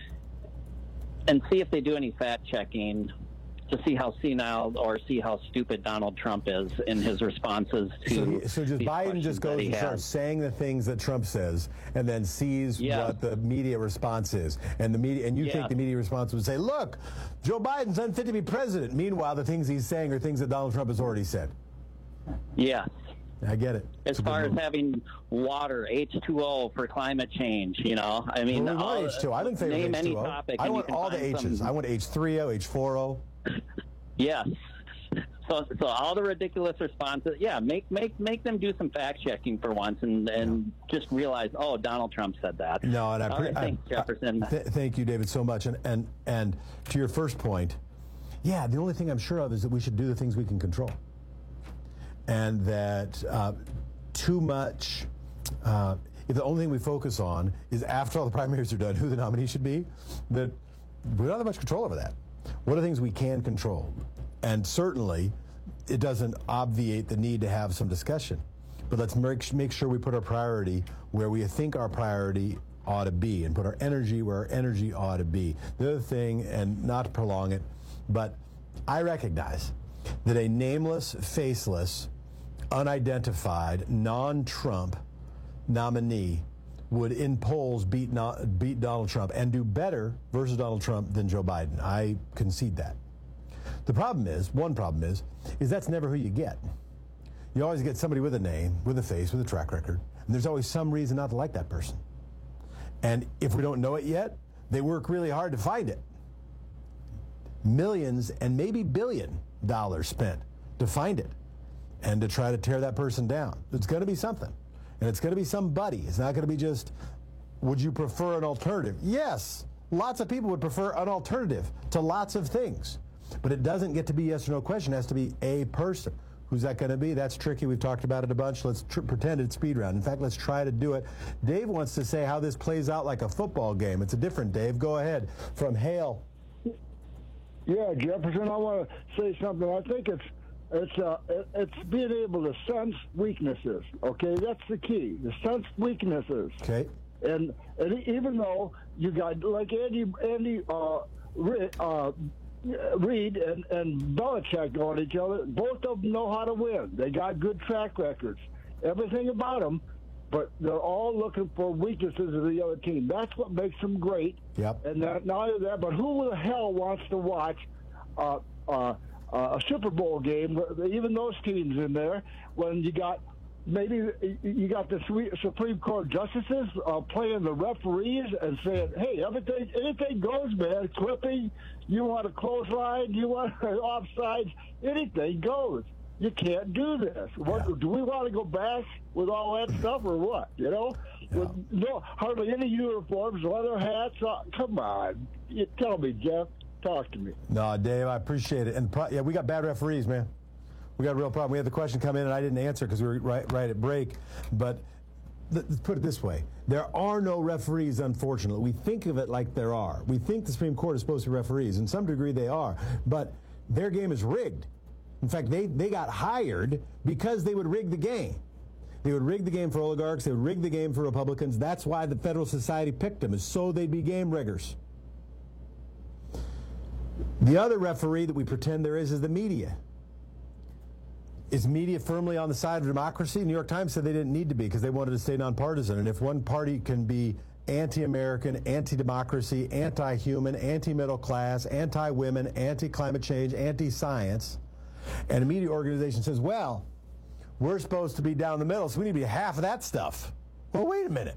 and see if they do any fact-checking to see how senile or see how stupid Donald Trump is in his responses to So just Biden just goes and starts saying the things that Trump says and then sees what the media response is. And the media, and you think the media response would say, look, Joe Biden's unfit to be president. Meanwhile, the things he's saying are things that Donald Trump has already said. Yeah. I get it. As far as having water, H2O for climate change, I mean, well, we want H2O. I'm in favor name of H2O. any topic. I want all the H's. I want H3O, H4O. Yes. So all the ridiculous responses, make them do some fact checking for once and just realize, oh, Donald Trump said that. No, and thanks, Jefferson. Thank you, David, so much. And to your first point, the only thing I'm sure of is that we should do the things we can control. And that too much, if the only thing we focus on is after all the primaries are done, who the nominee should be, that we don't have much control over that. What are things we can control? And certainly, it doesn't obviate the need to have some discussion. But let's make sure we put our priority where we think our priority ought to be and put our energy where our energy ought to be. The other thing, and not to prolong it, but I recognize that a nameless, faceless, unidentified, non-Trump nominee would in polls beat Donald Trump and do better versus Donald Trump than Joe Biden. I concede that. The problem is, one problem is that's never who you get. You always get somebody with a name, with a face, with a track record, and there's always some reason not to like that person. And if we don't know it yet, they work really hard to find it. Millions and maybe $1 billion spent to find it. and to try to tear that person down. It's going to be something. And it's going to be somebody. It's not going to be just, would you prefer an alternative? Yes, lots of people would prefer an alternative to lots of things. But it doesn't get to be yes or no question. It has to be a person. Who's that going to be? That's tricky. We've talked about it a bunch. Let's pretend it's speed round. In fact, let's try to do it. Dave wants to say how this plays out like a football game. It's a different Dave. Go ahead. From Hale. Yeah, Jefferson, I want to say something. I think it's being able to sense weaknesses. Okay, that's the key. To sense weaknesses. Okay. And even though you got like Andy Reid and Belichick on each other, both of them know how to win. They got good track records. Everything about them, but they're all looking for weaknesses of the other team. That's what makes them great. Yep. And not only that, but who the hell wants to watch a Super Bowl game, even those teams in there, when you got maybe you got the Supreme Court justices playing the referees and saying, hey, anything goes, man. Clipping, you want a clothesline, you want an offside, anything goes. You can't do this. What, do we want to go back with all that stuff or what? You know? Yeah. With hardly any uniforms, leather hats. Come on. You tell me, Jeff. Talk to me. No, Dave, I appreciate it. And yeah, we got bad referees, man. We got a real problem. We had the question come in, and I didn't answer because we were right at break. But let's put it this way. There are no referees, unfortunately. We think of it like there are. We think the Supreme Court is supposed to be referees. In some degree, they are. But their game is rigged. In fact, they got hired because they would rig the game. They would rig the game for oligarchs. They would rig the game for Republicans. That's why the Federal Society picked them, is so they'd be game riggers. The other referee that we pretend there is the media. Is media firmly on the side of democracy? New York Times said they didn't need to be because they wanted to stay nonpartisan. And if one party can be anti-American, anti-democracy, anti-human, anti-middle class, anti-women, anti-climate change, anti-science, and a media organization says, well, we're supposed to be down the middle, so we need to be half of that stuff. Well, wait a minute.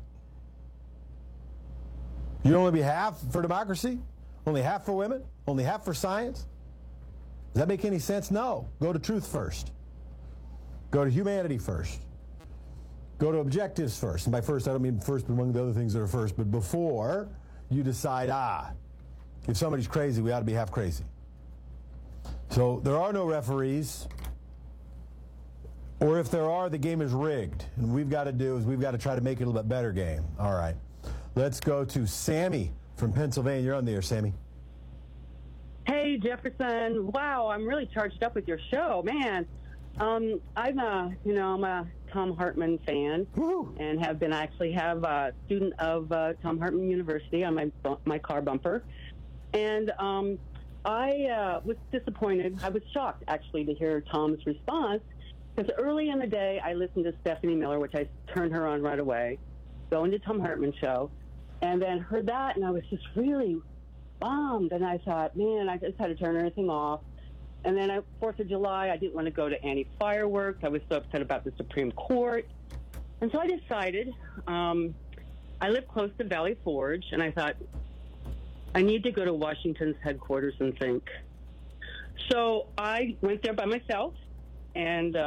You only be half for democracy? Only half for women? Only half for science? Does that make any sense? No. Go to truth first. Go to humanity first. Go to objectives first. And by first, I don't mean first among the other things that are first, but before you decide, if somebody's crazy, we ought to be half crazy. So there are no referees. Or if there are, the game is rigged. And what we've got to do is we've got to try to make it a little bit better game. All right. Let's go to Sammy from Pennsylvania. You're on the air, Sammy. Hey, Jefferson. Wow, I'm really charged up with your show, man. I'm a Thom Hartmann fan. Woo-hoo. And have a student of Thom Hartmann University on my car bumper. And I was disappointed. I was shocked, actually, to hear Tom's response. Because early in the day, I listened to Stephanie Miller, which I turned her on right away, going to Thom Hartmann show, and then heard that, and I was just really bummed. And I thought, man, I just had to turn everything off. And then 4th of July, I didn't want to go to any fireworks. I was so upset about the Supreme Court. And so I decided, I live close to Valley Forge, and I thought, I need to go to Washington's headquarters and think. So I went there by myself, and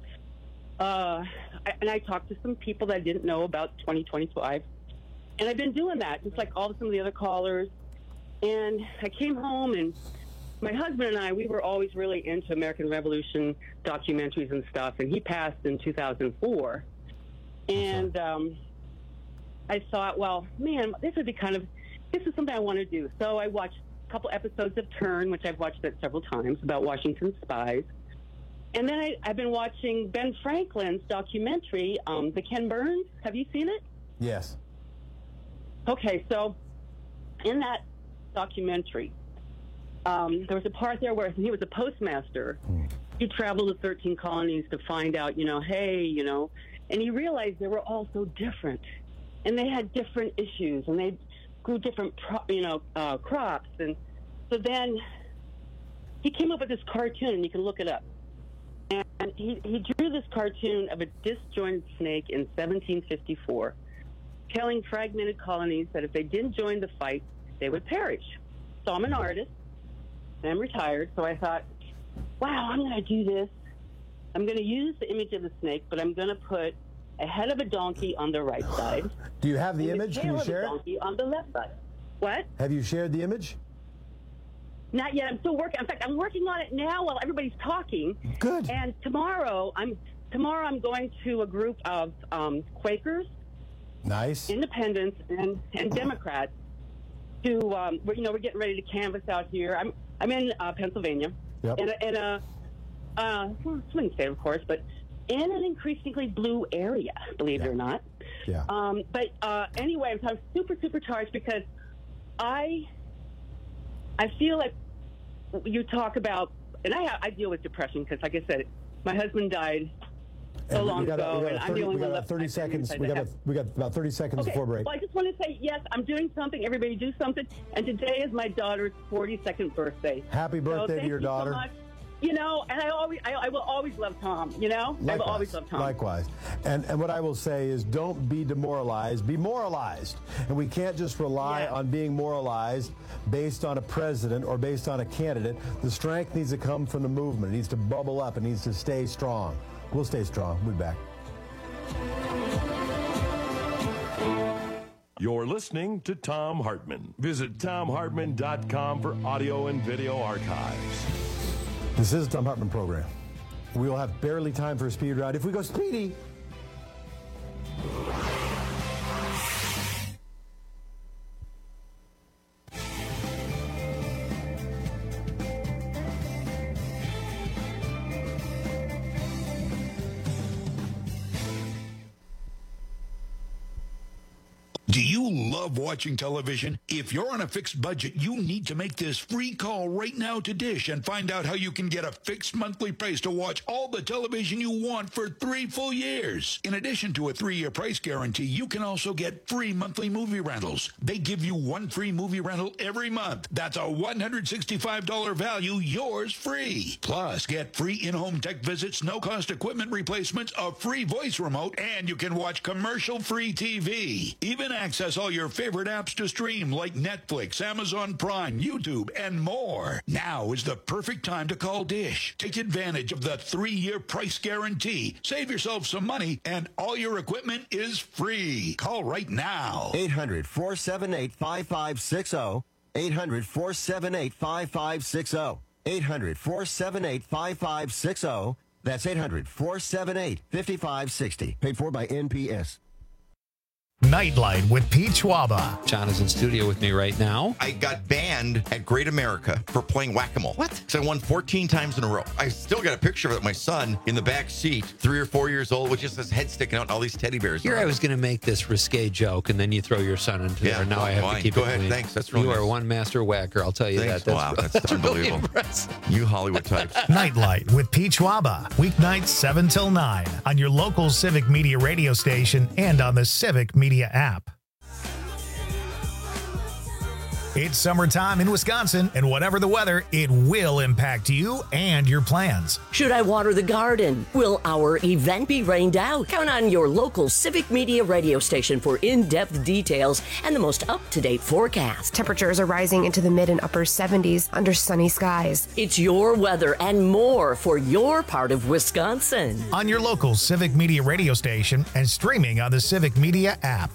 I talked to some people that I didn't know about 2025. And I've been doing that, just like some of the other callers. And I came home, and my husband and I, we were always really into American Revolution documentaries and stuff, and he passed in 2004. And I thought, well, man, this is something I want to do. So I watched a couple episodes of Turn, which I've watched that several times, about Washington spies. And then I've been watching Ben Franklin's documentary, The Ken Burns. Have you seen it? Yes. Okay, so in that documentary, there was a part there where he was a postmaster. He traveled to 13 colonies to find out, and he realized they were all so different. And they had different issues, and they grew different, crops. And so then he came up with this cartoon, and you can look it up. And he drew this cartoon of a disjointed snake in 1754, telling fragmented colonies that if they didn't join the fight, they would perish. So I'm an artist, and I'm retired, so I thought, wow, I'm going to do this. I'm going to use the image of the snake, but I'm going to put a head of a donkey on the right side. Do you have the image? Can you share it? Donkey on the left side. What? Have you shared the image? Not yet. I'm still working. In fact, I'm working on it now while everybody's talking. Good. And tomorrow I'm going to a group of Quakers, nice, Independents, and Democrats. We're getting ready to canvass out here. I'm in Pennsylvania, yep. Swing state, of course, but in an increasingly blue area, believe it or not. Yeah. Anyway, I'm super, super charged because I feel like you talk about, and I deal with depression because, like I said, my husband died so long ago, and I'm the only one left. 30 seconds. We got about 30 seconds before break. Well, I just want to say, yes, I'm doing something. Everybody do something. And today is my daughter's 42nd birthday. Happy birthday to your daughter. So much. And I will always love Tom, Likewise. I will always love Tom. Likewise. And what I will say is don't be demoralized. Be moralized. And we can't just rely on being moralized based on a president or based on a candidate. The strength needs to come from the movement. It needs to bubble up. It needs to stay strong. We'll stay strong. We'll be back. You're listening to Thom Hartmann. Visit ThomHartmann.com for audio and video archives. This is the Thom Hartmann program. We will have barely time for a speed round. If we go speedy, Do you love watching television? If you're on a fixed budget, you need to make this free call right now to Dish and find out how you can get a fixed monthly price to watch all the television you want for 3 full years. In addition to a 3-year price guarantee, you can also get free monthly movie rentals. They give you 1 free movie rental every month. That's a $165 value, yours free. Plus, get free in-home tech visits, no-cost equipment replacements, a free voice remote, and you can watch commercial-free TV. Even access all your favorite apps to stream like Netflix, Amazon Prime, YouTube, and more. Now is the perfect time to call Dish. Take advantage of the 3-year price guarantee. Save yourself some money, and all your equipment is free. Call right now. 800-478-5560. 800-478-5560. 800-478-5560. That's 800-478-5560. Paid for by NPS. Nightlight with Pete Schwaba. John is in studio with me right now. I got banned at Great America for playing whack-a-mole. What? So I won 14 times in a row. I still got a picture of it. My son in the back seat, 3 or 4 years old, with just his head sticking out and all these teddy bears. Here I was going to make this risque joke, and then you throw your son into there. Now I have to keep Go it ahead. clean. Thanks. That's really You nice. are one master whacker, I'll tell you Thanks. that. Wow, that's really unbelievable. impressive. You Hollywood types. Nightlight with Pete Schwaba. Weeknights 7 till 9 on your local Civic Media radio station and on the Civic Media app. It's summertime in Wisconsin, and whatever the weather, it will impact you and your plans. Should I water the garden? Will our event be rained out? Count on your local Civic Media radio station for in-depth details and the most up-to-date forecast. Temperatures are rising into the mid and upper 70s under sunny skies. It's your weather and more for your part of Wisconsin. On your local Civic Media radio station and streaming on the Civic Media app.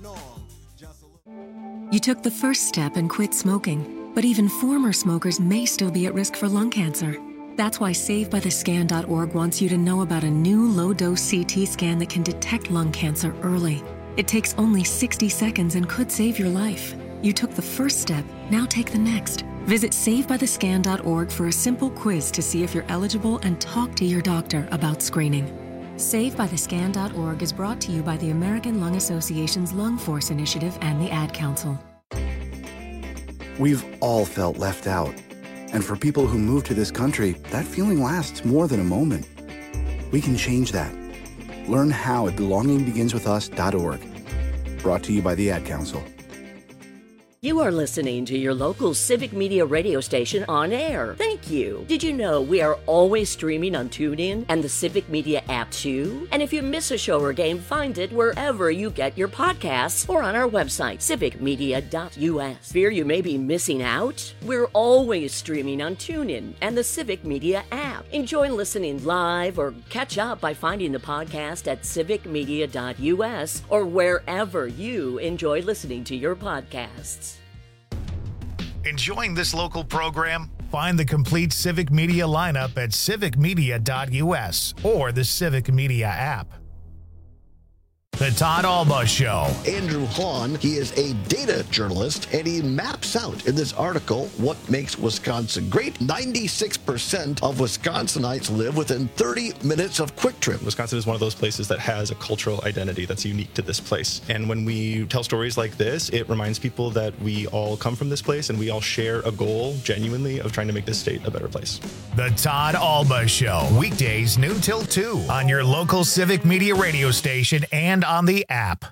You took the first step and quit smoking, but even former smokers may still be at risk for lung cancer. That's why SaveByTheScan.org wants you to know about a new low-dose CT scan that can detect lung cancer early. It takes only 60 seconds and could save your life. You took the first step, now take the next. Visit SaveByTheScan.org for a simple quiz to see if you're eligible and talk to your doctor about screening. SaveByTheScan.org is brought to you by the American Lung Association's Lung Force Initiative and the Ad Council. We've all felt left out. And for people who move to this country, that feeling lasts more than a moment. We can change that. Learn how at belongingbeginswithus.org. Brought to you by the Ad Council. You are listening to your local Civic Media radio station on air. Thank you. Did you know we are always streaming on TuneIn and the Civic Media app too? And if you miss a show or game, find it wherever you get your podcasts or on our website, civicmedia.us. Fear you may be missing out? We're always streaming on TuneIn and the Civic Media app. Enjoy listening live or catch up by finding the podcast at civicmedia.us or wherever you enjoy listening to your podcasts. Enjoying this local program? Find the complete Civic Media lineup at civicmedia.us or the Civic Media app. The Todd Alba Show. Andrew Hahn, he is a data journalist, and he maps out in this article what makes Wisconsin great. 96% of Wisconsinites live within 30 minutes of Quick Trip. Wisconsin is one of those places that has a cultural identity that's unique to this place. And when we tell stories like this, it reminds people that we all come from this place and we all share a goal, genuinely, of trying to make this state a better place. The Todd Alba Show. Weekdays noon till 2 on your local Civic Media radio station and on the app.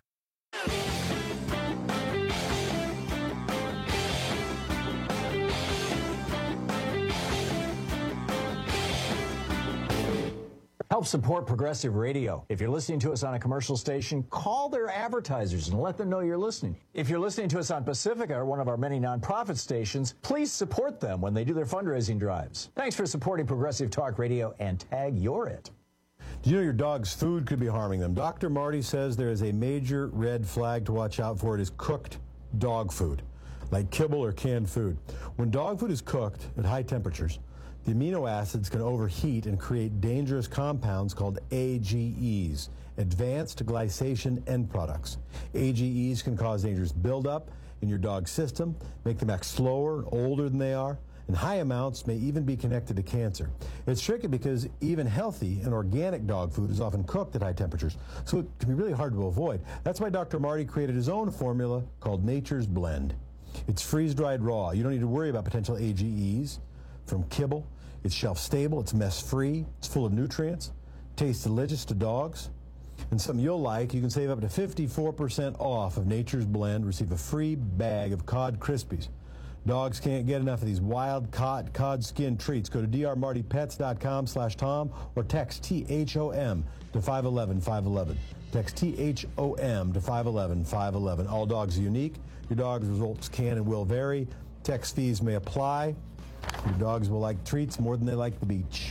Help support Progressive Radio. If you're listening to us on a commercial station, call their advertisers and let them know you're listening. If you're listening to us on Pacifica, one of our many nonprofit stations, please support them when they do their fundraising drives. Thanks for supporting Progressive Talk Radio and tag You're It. Do you know your dog's food could be harming them? Dr. Marty says there is a major red flag to watch out for. It is cooked dog food, like kibble or canned food. When dog food is cooked at high temperatures, the amino acids can overheat and create dangerous compounds called AGEs, advanced glycation end products. AGEs can cause dangerous buildup in your dog's system, make them act slower, older than they are, and high amounts may even be connected to cancer. It's tricky because even healthy and organic dog food is often cooked at high temperatures, so it can be really hard to avoid. That's why Dr. Marty created his own formula called Nature's Blend. It's freeze-dried raw. You don't need to worry about potential AGEs from kibble. It's shelf-stable, it's mess-free, it's full of nutrients, tastes delicious to dogs. And something you'll like, you can save up to 54% off of Nature's Blend, receive a free bag of Cod Krispies. Dogs can't get enough of these wild cod skin treats. Go to drmartypets.com/Tom or text THOM to 511-511. Text THOM to 511-511. All dogs are unique. Your dog's results can and will vary. Text fees may apply. Your dogs will like treats more than they like the beach.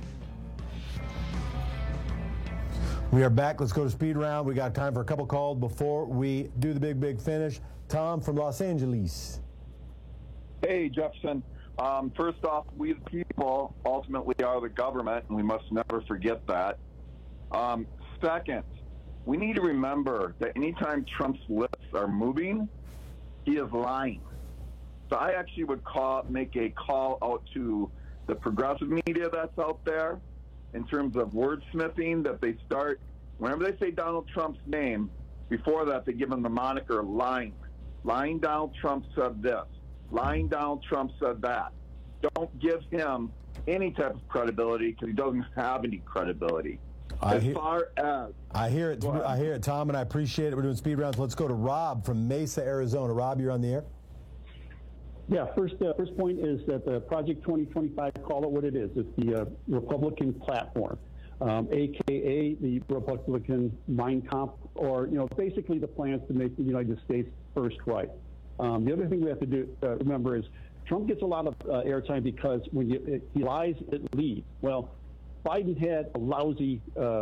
We are back. Let's go to speed round. We got time for a couple calls before we do the big finish. Tom from Los Angeles. Hey, Jefferson. First off, we the people ultimately are the government, and we must never forget that. Second, we need to remember that anytime Trump's lips are moving, he is lying. So I actually would make a call out to the progressive media that's out there in terms of wordsmithing, that they start, whenever they say Donald Trump's name, before that they give him the moniker lying. Lying Donald Trump said this. Lying Donald Trump said that. Don't give him any type of credibility because he doesn't have any credibility. I hear it, Tom, and I appreciate it. We're doing speed rounds. Let's go to Rob from Mesa, Arizona. Rob, you're on the air. Yeah, first point is that the Project 2025, call it what it is. It's the Republican platform, a.k.a. the Republican Mein Kampf, or, basically the plans to make the United States first right. The other thing we have to remember is Trump gets a lot of airtime because when he lies, it leads. Well, Biden had a lousy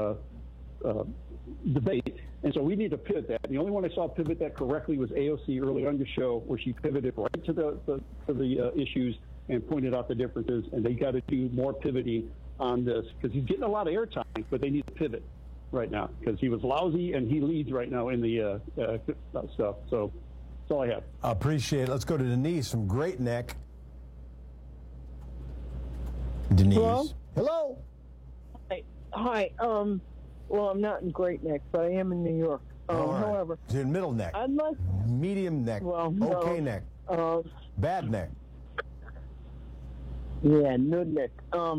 debate, and so we need to pivot that. The only one I saw pivot that correctly was AOC early on the show, where she pivoted right to the issues and pointed out the differences, and they got to do more pivoting on this because he's getting a lot of airtime, but they need to pivot right now because he was lousy and he leads right now in the stuff. So that's all I have. Appreciate it. Let's go to Denise from Great Neck. Denise. Hello. Hi. Well, I'm not in Great Neck, but I am in New York. Right. However, you're in Middle Neck. I'd like medium neck. Okay neck. Bad neck. Yeah, Nud Neck.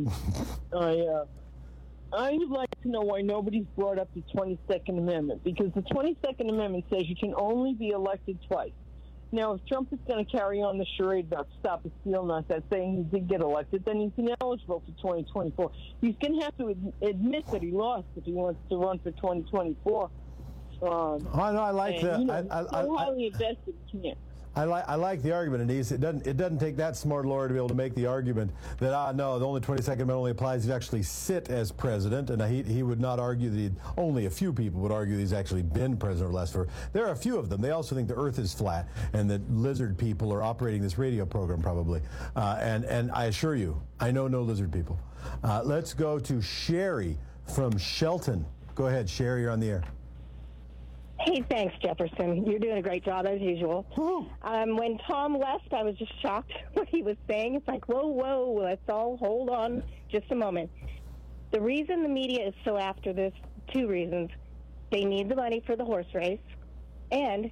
I would like to know why nobody's brought up the 22nd Amendment, because the 22nd Amendment says you can only be elected twice. Now, if Trump is going to carry on the charade about stop the steal nonsense, saying he did get elected, then he's ineligible for 2024. He's going to have to admit that he lost if he wants to run for 2024. I like that. So highly invested, he can't. I like the argument, Anise. It doesn't take that smart lawyer to be able to make the argument that no, the only 22nd Amendment only applies if you actually sit as president, and he would not argue that only a few people would argue that he's actually been president last for. There are a few of them. They also think the Earth is flat and that lizard people are operating this radio program probably. And I assure you, I know no lizard people. Let's go to Sherry from Shelton. Go ahead, Sherry. You're on the air. Hey, thanks, Jefferson. You're doing a great job, as usual. When Tom left, I was just shocked what he was saying. It's like, whoa, let's all hold on just a moment. The reason the media is so after this, 2 reasons. They need the money for the horse race, and...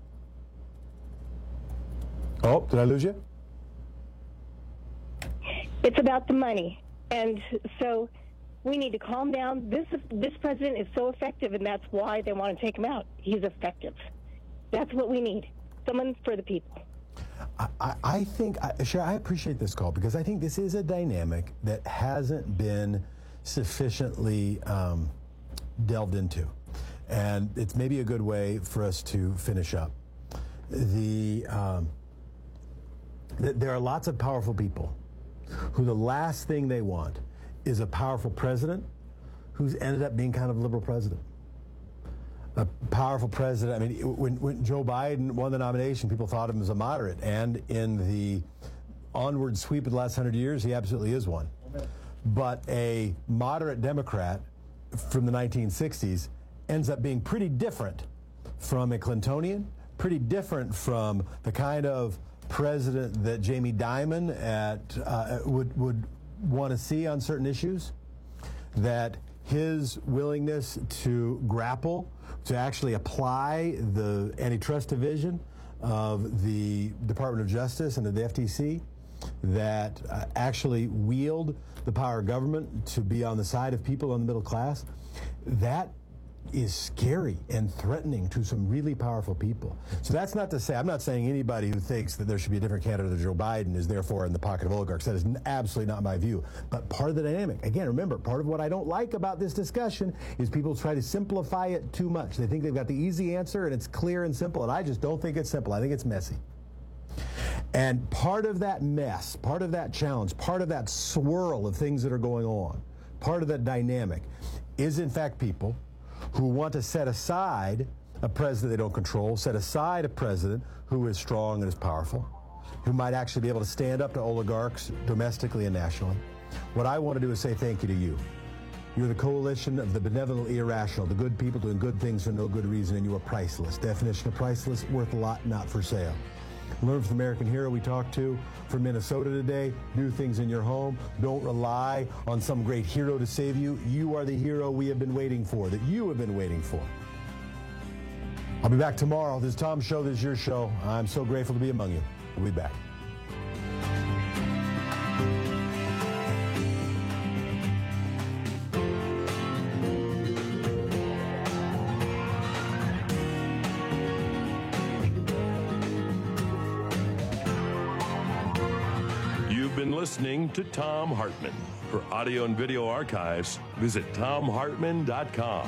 Oh, did I lose you? It's about the money. And so... we need to calm down. This president is so effective, and that's why they want to take him out. He's effective. That's what we need. Someone for the people. I think, Sherry, I appreciate this call because I think this is a dynamic that hasn't been sufficiently delved into. And it's maybe a good way for us to finish up. There are lots of powerful people who the last thing they want is a powerful president who's ended up being kind of a liberal president. A powerful president. I mean, when Joe Biden won the nomination, people thought of him as a moderate. And in the onward sweep of the last 100 years, he absolutely is one. But a moderate Democrat from the 1960s ends up being pretty different from a Clintonian, pretty different from the kind of president that Jamie Dimon would want to see on certain issues, that his willingness to grapple, to actually apply the antitrust division of the Department of Justice and of the FTC, that actually wield the power of government to be on the side of people on the middle class, that is scary and threatening to some really powerful people. So that's not to say, I'm not saying anybody who thinks that there should be a different candidate than Joe Biden is therefore in the pocket of oligarchs. That is absolutely not my view. But part of the dynamic, again, remember, part of what I don't like about this discussion is people try to simplify it too much. They think they've got the easy answer and it's clear and simple, and I just don't think it's simple. I think it's messy. And part of that mess, part of that challenge, part of that swirl of things that are going on, part of that dynamic is in fact people who want to set aside a president they don't control, set aside a president who is strong and is powerful, who might actually be able to stand up to oligarchs domestically and nationally. What I want to do is say thank you to you. You're the coalition of the benevolent irrational, the good people doing good things for no good reason, and you are priceless. Definition of priceless, worth a lot, not for sale. Learn from the American hero we talked to from Minnesota today. Do things in your home. Don't rely on some great hero to save you. You are the hero we have been waiting for, that you have been waiting for. I'll be back tomorrow. This is Tom's show. This is your show. I'm so grateful to be among you. We'll be back. Listening to Thom Hartmann. For audio and video archives, visit ThomHartmann.com.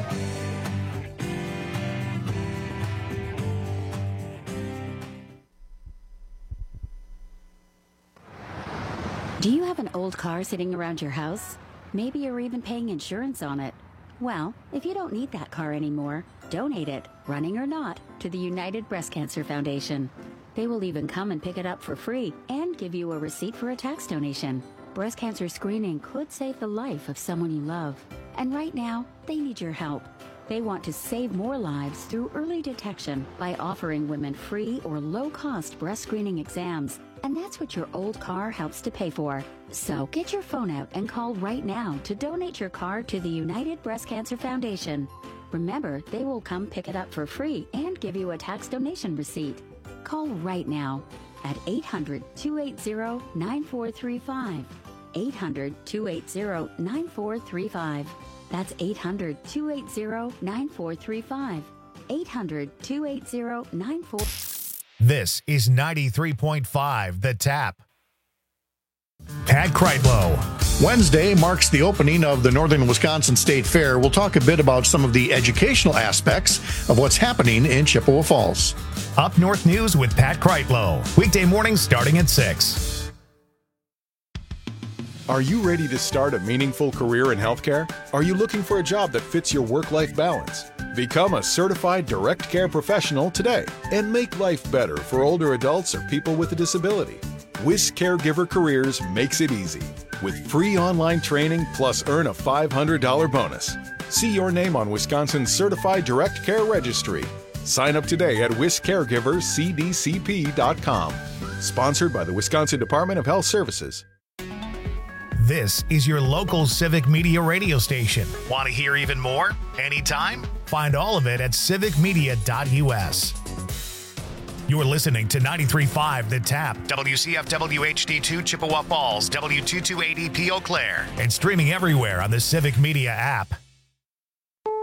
Do you have an old car sitting around your house? Maybe you're even paying insurance on it. Well, if you don't need that car anymore, donate it, running or not, to the United Breast Cancer Foundation. They will even come and pick it up for free and give you a receipt for a tax donation. Breast cancer screening could save the life of someone you love. And right now, they need your help. They want to save more lives through early detection by offering women free or low-cost breast screening exams. And that's what your old car helps to pay for. So get your phone out and call right now to donate your car to the United Breast Cancer Foundation. Remember, they will come pick it up for free and give you a tax donation receipt. Call right now at 800-280-9435. 800-280-9435. That's 800-280-9435. 800-280-9435. This is 93.5 The Tap. Pat Kreitlow. Wednesday marks the opening of the Northern Wisconsin State Fair. We'll talk a bit about some of the educational aspects of what's happening in Chippewa Falls. Up North News with Pat Kreitlow. Weekday mornings starting at 6. Are you ready to start a meaningful career in healthcare? Are you looking for a job that fits your work-life balance? Become a certified direct care professional today and make life better for older adults or people with a disability. WIS Caregiver Careers makes it easy. With free online training plus earn a $500 bonus. See your name on Wisconsin's Certified Direct Care Registry. Sign up today at wiscaregivercdcp.com. Sponsored by the Wisconsin Department of Health Services. This is your local Civic Media radio station. Want to hear even more? Anytime? Find all of it at civicmedia.us. You're listening to 93.5 The Tap, WCFW HD2 Chippewa Falls, W228EP Eau Claire, and streaming everywhere on the Civic Media app.